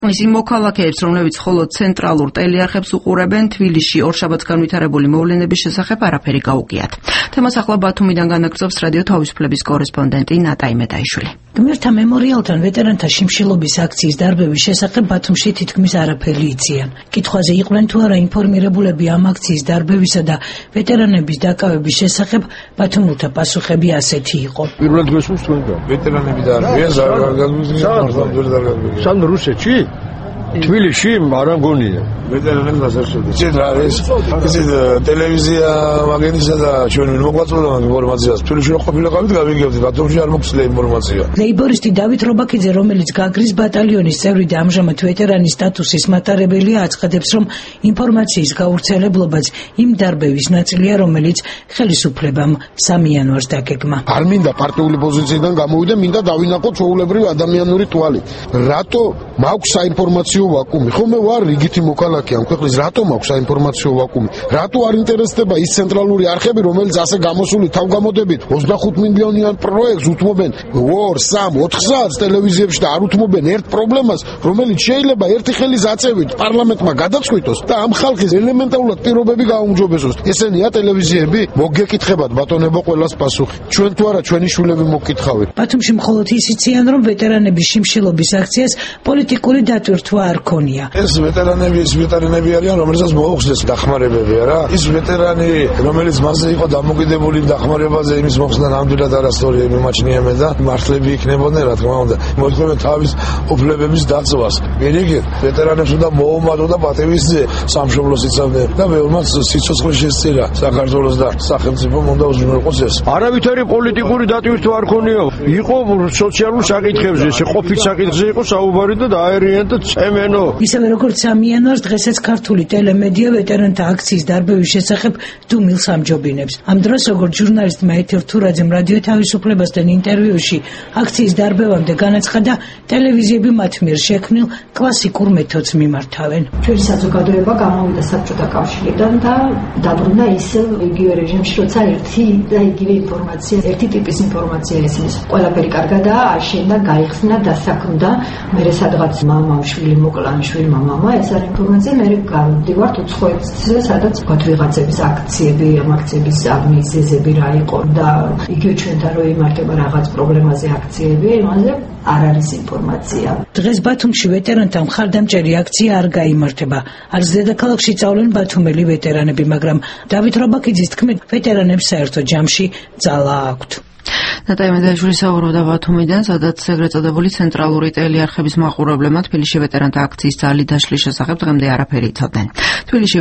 Ისი მოქალაქეებს, რომლებიც მხოლოდ ცენტრალურ ტელეარხებს უყურებენ, თბილისში ორშაბათს განვითარებული მოვლენების შესახებ არაფერი გაუგიათ. თემას ახლა ბათუმიდან განაგრძობს რადიო თავისუფლების კორესპონდენტი ნატა იმედაიშვილი. გმირთა მემორიალთან ვეტერანთა შიმშილობის აქციის დარბევის შესახებ ბათუმში თითქმის არაფერი იციან. კითხვაზე იყვნენ თუ არა ინფორმირებულები ამ აქციის დარბევისა და ვეტერანების დაკავების შესახებ, ბათუმელთა პასუხები ასეთი იყო. პირველად გვესმის თქვენგან ვეტერანები დარბეა სამ რუსეთში? თბილისში არ მგონია. ვეტერანები დასაშვებია. ცით რა არის? ისეთ ტელევიზია მაგენისა და ჩვენ მოგვაწოდა ინფორმაციას. თბილისში ყოფილიყავით, გავიგებთ, ბათუმში არ მოგცდა ინფორმაცია. ლეიბორისტი დავით რობაქიძე, რომელიც გაგრის ბატალიონის წევრი და ამჟამად ვეტერანის სტატუსის მატარებელია, აცხადებს, რომ ინფორმაციის გავრცელებლობაც იმ დარბევის ნაწილია, რომელიც ხელისუფლებამ 3 იანვარს დაგეგმა. არ მინდა პარტიული პოზიციიდან გამოვიდე, მინდა დავინახო ჩვეულებრივი ადამიანური თვალით. რატო მაქვს საინფორმაციო ვაკუუმი? ხომ მე ვარ რიგითი მოქალაქე ამ ქვეყნის, რატო მაქვს საინფორმაციო ვაკუუმი? რატო არ ინტერესდება ის ცენტრალური არხები, რომელიც ასე გამოსული თავგამოდებით 25 მილიონიან პროექტს უთმობენ 2-3-4 საათს ტელევიზიებში და არ უთმობენ ერთ პრობლემას, რომელიც შეიძლება ერთი ხელის აწევით პარლამენტმა გადაწყვიტოს და ამ ხალხის ელემენტარულად პირობები გააუმჯობესოს. ესენია ტელევიზიები? მოგეკითხებათ ბატონებო ყველას პასუხი. ჩვენ თუ არა ჩვენი შვილები მოგკითხავით. ბათუმში მხოლოდ ის იციან, რომ ვეტერანების შიმშილობის აქციას პოლიტიკური დატვირთვა არ ქონია. ეს ვეტერანები არიან, რომელსაც მოუხსნეს დახმარებები, არა? ის ვეტერანი, რომელიც მასზე იყო დამოკიდებული დახმარებაზე, იმის მოხსნა ნამდვილად არასწორი მიმაჩნიებენ და მართლები იქნებოდნენ, რა თქმა უნდა. მოითხოვენ თავის უფლებების დაცვას. მერიგეთ, ვეტერანებს უნდა მოუმატო და პატივისცე სამშობლოს იცავდნენ და მეურმაც სიცოცხლე შესწირა საქართველოს და სახელმწიფომ უნდა უზრუნველყოს ეს. არავითარი პოლიტიკური დატვირთვა არ ქონია. იყო სოციალურ საკითხებზე, ყოფილი საკითხზე იყო საუბარი და დაერიან და წემენო. ისევე როგორც 3 იანვარს დღესაც ქართული ტელემედია ვეტერანთა აქციის დარბევის შესახებ დუმილს ამჯობინებს. ამ დროს როგორც ჟურნალისტმა ეთერ თურაძემ რადიო თავისუფლებასთან ინტერვიუში აქციის დარბევამდე განაცხადა, ტელევიზიები მათ მიერ შექმნილ კლასიკურ მეთოდს მიმართავენ. ჩვენი საზოგადოება გამოვიდა საბჭოთა კავშირიდან და დაბრუნდა ისევ იგივე რეჟიმში, როცა ერთი და იგივე ინფორმაცია, ერთი ტიპის ინფორმაცია ესმის. ყველაფერი კარგადაა, აშენდა, გაიხსნა, დასაქმდა, მერე სადღაც მამამ შვილი მოკლა, შვილმა მამა, ეს არის ინფორმაცია, მე გავდივართ უცხოეთზე, სადაც ვთქვათ ვიღაცების აქციები, ამ აქციების მიზეზები რა იყო და იგივე ჩვენთან რო იმართება რაღაც პრობლემაზე აქციები, იმაზე არ არის ინფორმაცია. დღეს ბათუმში ვეტერანთა მხარდამჭერი აქცია არ გაიმართება. არც დედაქალაქში წავლენ ბათუმელი ვეტერანები, მაგრამ დავით რობაქიძის თქმით, ვეტერანებს საერთო ჯამში ძალა აქვთ. ნატა იმედაიშვილი საუბრობდა ბათუმიდან, სადაც ეგრეთ წოდებული ცენტრალური ტელეარხების მაყურებლებმა თბილისში ვეტერანთა აქციის ძალით დაშლის შესახებ დღემდე არაფერი იცოდნენ.